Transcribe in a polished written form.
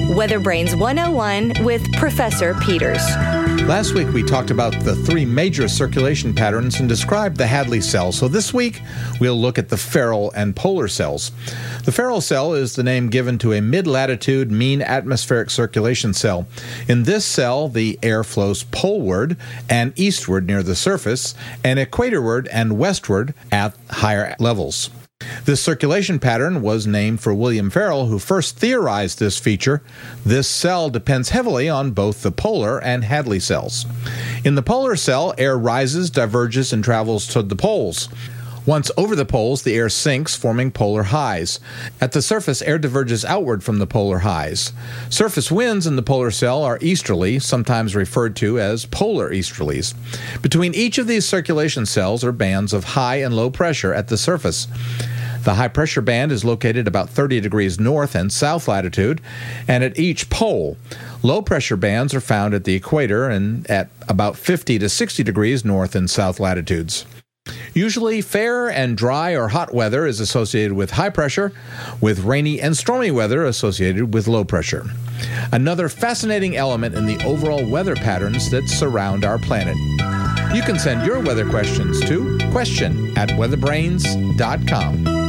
Weather Brains 101 with Professor Peters. Last week we talked about the three major circulation patterns and described the Hadley cell. So this week we'll look at the Ferrel and polar cells. The Ferrel cell is the name given to a mid-latitude mean atmospheric circulation cell. In this cell, the air flows poleward and eastward near the surface, and equatorward and westward at higher levels. This circulation pattern was named for William Ferrel, who first theorized this feature. This cell depends heavily on both the polar and Hadley cells. In the polar cell, air rises, diverges, and travels to the poles. Once over the poles, the air sinks, forming polar highs. At the surface, air diverges outward from the polar highs. Surface winds in the polar cell are easterly, sometimes referred to as polar easterlies. Between each of these circulation cells are bands of high and low pressure at the surface. The high-pressure band is located about 30 degrees north and south latitude, and at each pole. Low-pressure bands are found at the equator and at about 50 to 60 degrees north and south latitudes. Usually, fair and dry or hot weather is associated with high pressure, with rainy and stormy weather associated with low pressure. Another fascinating element in the overall weather patterns that surround our planet. You can send your weather questions to question@weatherbrains.com.